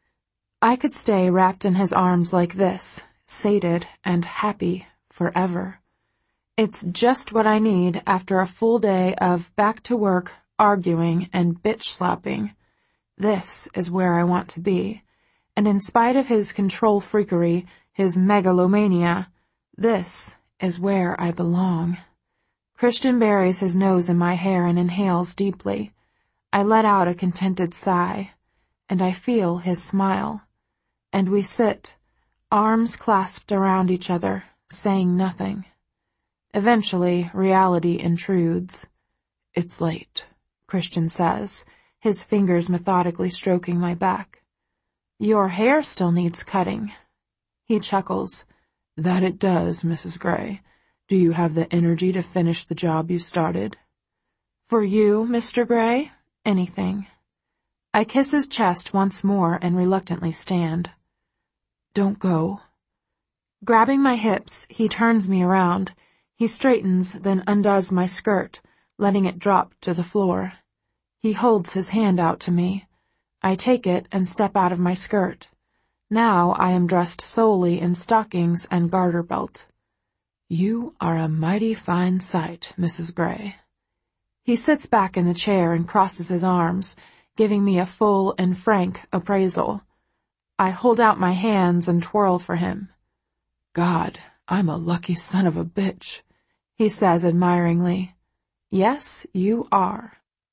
I could stay wrapped in his arms like this, sated and happy forever. It's just what I need after a full day of back-to-work, arguing, and bitch-slapping. This is where I want to be, and in spite of his control freakery, his megalomania, this is where I belong. Christian buries his nose in my hair and inhales deeply. I let out a contented sigh, and I feel his smile. And we sit, arms clasped around each other, saying nothing. Eventually, reality intrudes. It's late, Christian says, his fingers methodically stroking my back. Your hair still needs cutting. He chuckles. That it does, Missus Gray. Do you have the energy to finish the job you started? For you, Mister Gray, anything. I kiss his chest once more and reluctantly stand. Don't go. Grabbing my hips, he turns me around. He straightens, then undoes my skirt, letting it drop to the floor. He holds his hand out to me. I take it and step out of my skirt. Now I am dressed solely in stockings and garter belt. You are a mighty fine sight, Missus Gray. He sits back in the chair and crosses his arms, giving me a full and frank appraisal. I hold out my hands and twirl for him. God, I'm a lucky son of a bitch, he says admiringly. Yes, you are.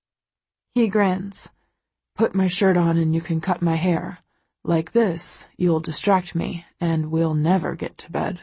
He grins. Put my shirt on and you can cut my hair. Like this, you'll distract me, and we'll never get to bed.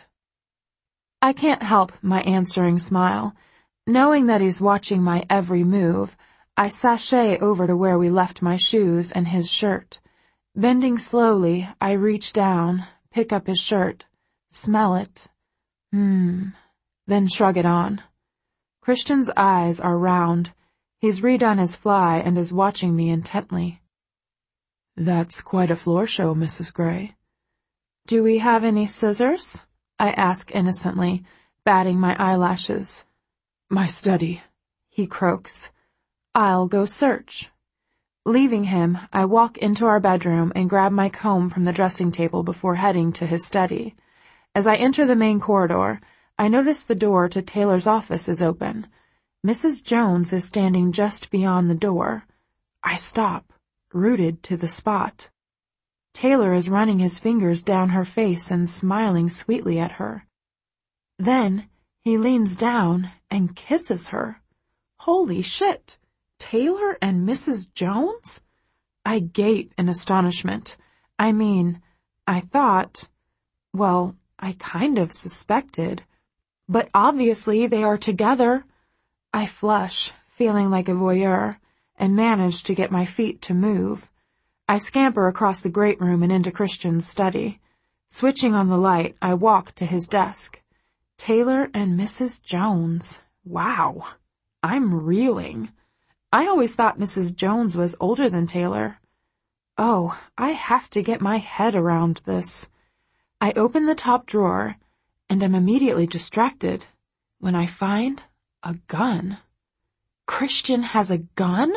I can't help my answering smile. Knowing that he's watching my every move, I sashay over to where we left my shoes and his shirt. Bending slowly, I reach down, pick up his shirt, smell it. Hmm. Then shrug it on. Christian's eyes are round. He's redone his fly and is watching me intently. That's quite a floor show, Missus Gray. Do we have any scissors? I ask innocently, batting my eyelashes. My study, he croaks. I'll go search. Leaving him, I walk into our bedroom and grab my comb from the dressing table before heading to his study. As I enter the main corridor, I notice the door to Taylor's office is open. Missus Jones is standing just beyond the door. I stop, rooted to the spot. Taylor is running his fingers down her face and smiling sweetly at her. Then he leans down and kisses her. Holy shit! Taylor and Missus Jones? I gape in astonishment. I mean, I thought, well, I kind of suspected. But obviously they are together. I flush, feeling like a voyeur, and manage to get my feet to move. I scamper across the great room and into Christian's study. Switching on the light, I walk to his desk. Taylor and Missus Jones. Wow. I'm reeling. I always thought Missus Jones was older than Taylor. Oh, I have to get my head around this. I open the top drawer, and am immediately distracted when I find a gun. Christian has a gun?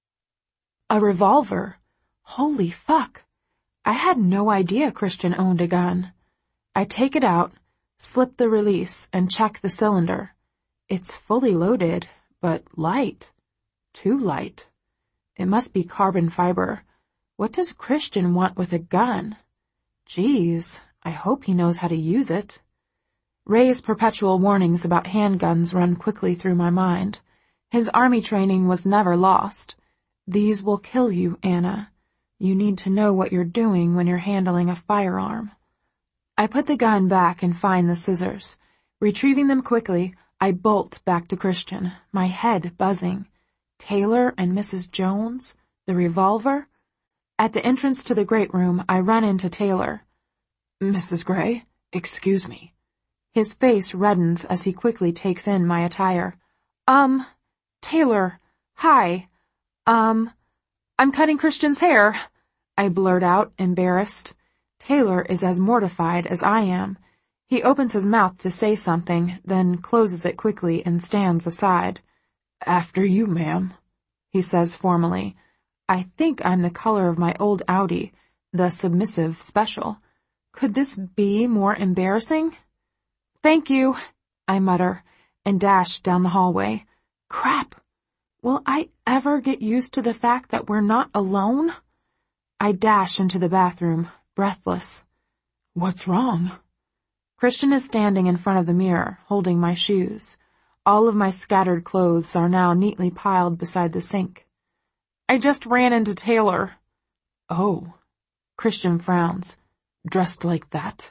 A revolver. Holy fuck. I had no idea Christian owned a gun. I take it out, slip the release, and check the cylinder. It's fully loaded, but light. Too light. It must be carbon fiber. What does Christian want with a gun? Geez, I hope he knows how to use it. Ray's perpetual warnings about handguns run quickly through my mind. His army training was never lost. These will kill you, Anna. You need to know what you're doing when you're handling a firearm. I put the gun back and find the scissors. Retrieving them quickly, I bolt back to Christian, my head buzzing. Taylor and Missus Jones? The revolver? At the entrance to the great room, I run into Taylor. Missus Gray, excuse me. His face reddens as he quickly takes in my attire. Um, Taylor, hi. Um, I'm cutting Christian's hair. I blurt out, embarrassed. Taylor is as mortified as I am. He opens his mouth to say something, then closes it quickly and stands aside. After you, ma'am, he says formally. I think I'm the color of my old Audi, the submissive special. Could this be more embarrassing? Thank you, I mutter, and dash down the hallway. Crap! Will I ever get used to the fact that we're not alone? I dash into the bathroom, breathless. What's wrong? Christian is standing in front of the mirror, holding my shoes. All of my scattered clothes are now neatly piled beside the sink. I just ran into Taylor. Oh. Christian frowns. Dressed like that?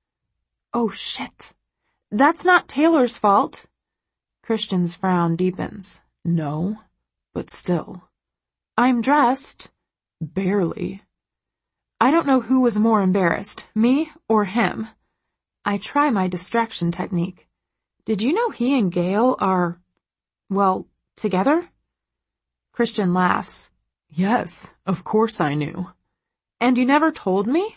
Oh, shit. That's not Taylor's fault. Christian's frown deepens. No, but still. I'm dressed. Barely. I don't know who was more embarrassed, me or him. I try my distraction technique. Did you know he and Gail are, well, together? Christian laughs. Yes, of course I knew. And you never told me?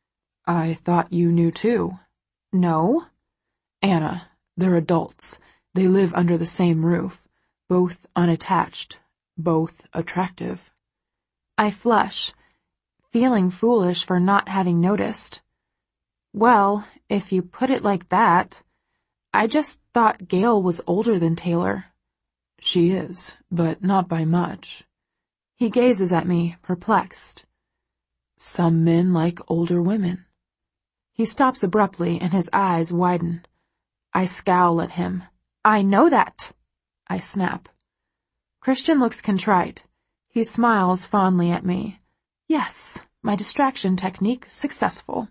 I thought you knew too. No? Anna, they're adults. They live under the same roof. Both unattached. Both attractive. I flush, feeling foolish for not having noticed. Well, if you put it like that, I just thought Gail was older than Taylor. She is, but not by much. He gazes at me, perplexed. Some men like older women. He stops abruptly and his eyes widen. I scowl at him. I know that, I snap. Christian looks contrite. He smiles fondly at me. Yes, my distraction technique successful.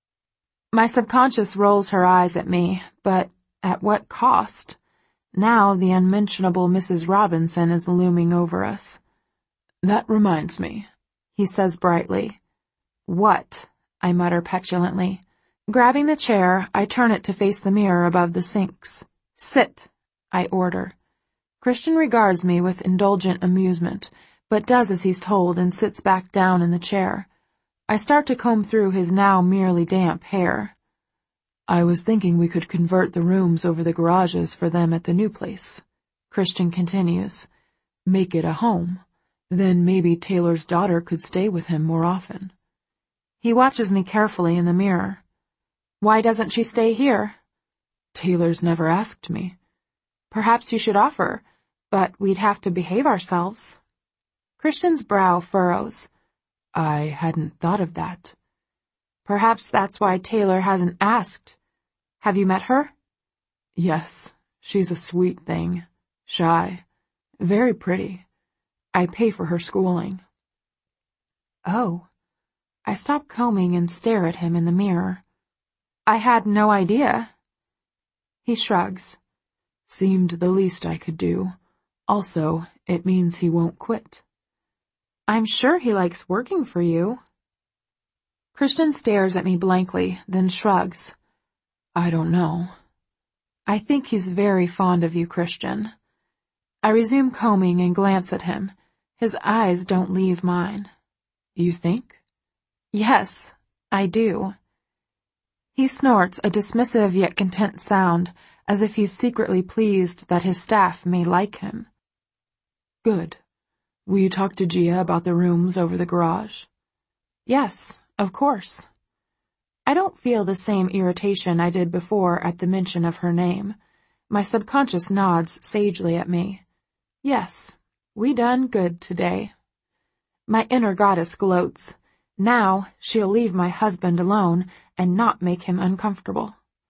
My subconscious rolls her eyes at me, but at what cost? Now the unmentionable Missus Robinson is looming over us. That reminds me, he says brightly. What? I mutter petulantly. Grabbing the chair, I turn it to face the mirror above the sinks. Sit, I order. Christian regards me with indulgent amusement, but does as he's told and sits back down in the chair. I start to comb through his now merely damp hair. I was thinking we could convert the rooms over the garages for them at the new place. Christian continues. Make it a home. Then maybe Taylor's daughter could stay with him more often. He watches me carefully in the mirror. Why doesn't she stay here? Taylor's never asked me. Perhaps you should offer, but we'd have to behave ourselves. Christian's brow furrows. I hadn't thought of that. Perhaps that's why Taylor hasn't asked. Have you met her? Yes, she's a sweet thing. Shy. Very pretty. I pay for her schooling. Oh. I stop combing and stare at him in the mirror. I had no idea. He shrugs. Seemed the least I could do. Also, it means he won't quit. I'm sure he likes working for you. Christian stares at me blankly, then shrugs. I don't know. I think he's very fond of you, Christian. I resume combing and glance at him. His eyes don't leave mine. You think? Yes, I do. He snorts a dismissive yet content sound, as if he's secretly pleased that his staff may like him. Good. Will you talk to Gia about the rooms over the garage? Yes, of course. I don't feel the same irritation I did before at the mention of her name. My subconscious nods sagely at me. Yes, we done good today. My inner goddess gloats. Now she'll leave my husband alone and not make him uncomfortable.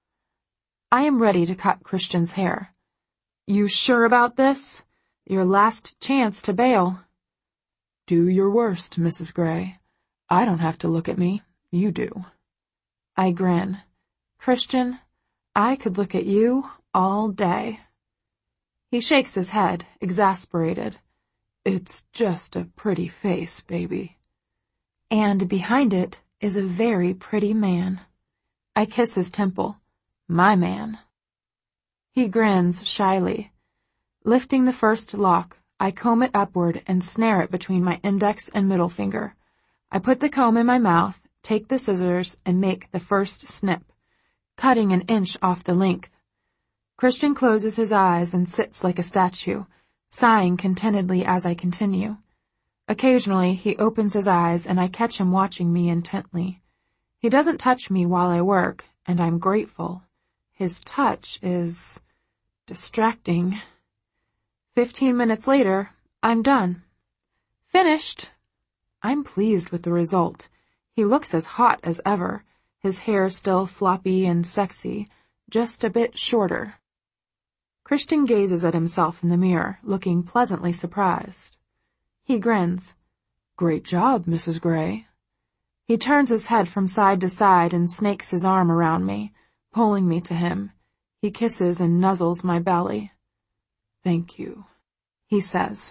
I am ready to cut Christian's hair. You sure about this? Your last chance to bail. Do your worst, Missus Gray. I don't have to look at me. You do. I grin. Christian, I could look at you all day. He shakes his head, exasperated. It's just a pretty face, baby. And behind it is a very pretty man. I kiss his temple. My man. He grins shyly. Lifting the first lock, I comb it upward and snare it between my index and middle finger. I put the comb in my mouth, take the scissors, and make the first snip, cutting an inch off the length. Christian closes his eyes and sits like a statue, sighing contentedly as I continue. Occasionally, he opens his eyes and I catch him watching me intently. He doesn't touch me while I work, and I'm grateful. His touch is distracting. Fifteen minutes later, I'm done. Finished. I'm pleased with the result. He looks as hot as ever, his hair still floppy and sexy, just a bit shorter. Christian gazes at himself in the mirror, looking pleasantly surprised. He grins. Great job, Missus Gray. He turns his head from side to side and snakes his arm around me, pulling me to him. He kisses and nuzzles my belly. Thank you, he says.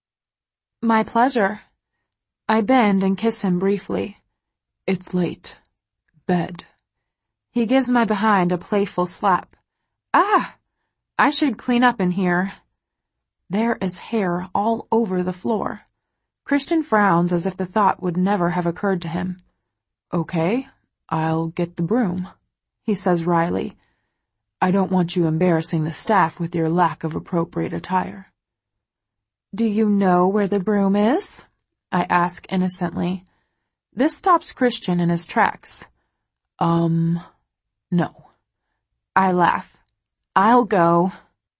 My pleasure. I bend and kiss him briefly. It's late. Bed. He gives my behind a playful slap. Ah! I should clean up in here. There is hair all over the floor. Christian frowns as if the thought would never have occurred to him. Okay, I'll get the broom, he says wryly. I don't want you embarrassing the staff with your lack of appropriate attire. Do you know where the broom is? I ask innocently. This stops Christian in his tracks. Um, no. I laugh. I'll go.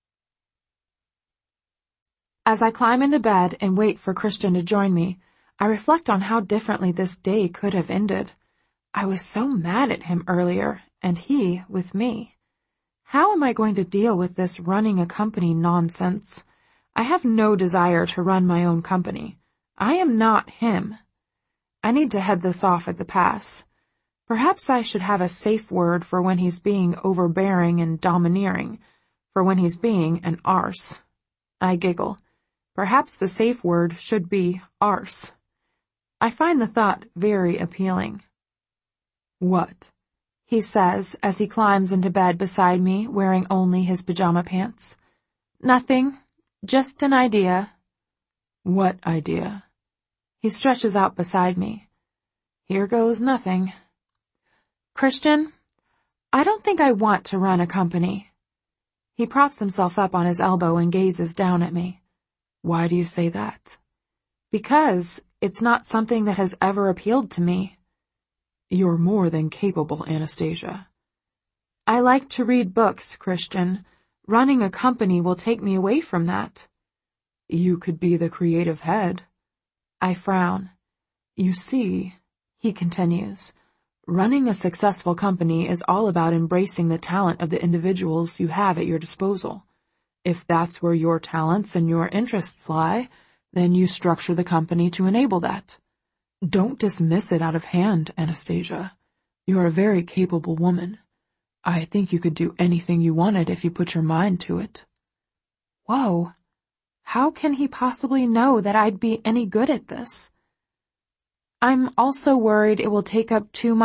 As I climb into bed and wait for Christian to join me, I reflect on how differently this day could have ended. I was so mad at him earlier, and he with me. How am I going to deal with this running a company nonsense? I have no desire to run my own company. I am not him. I need to head this off at the pass. Perhaps I should have a safe word for when he's being overbearing and domineering, for when he's being an arse. I giggle. Perhaps the safe word should be arse. I find the thought very appealing. What? He says as he climbs into bed beside me, wearing only his pajama pants. Nothing. Just an idea. What idea? He stretches out beside me. Here goes nothing. Christian, I don't think I want to run a company. He props himself up on his elbow and gazes down at me. Why do you say that? Because it's not something that has ever appealed to me. You're more than capable, Anastasia. I like to read books, Christian. Running a company will take me away from that. You could be the creative head. I frown. You see, he continues, running a successful company is all about embracing the talent of the individuals you have at your disposal. If that's where your talents and your interests lie, then you structure the company to enable that. Don't dismiss it out of hand, Anastasia. You're a very capable woman. I think you could do anything you wanted if you put your mind to it. Whoa. How can he possibly know that I'd be any good at this? I'm also worried it will take up too much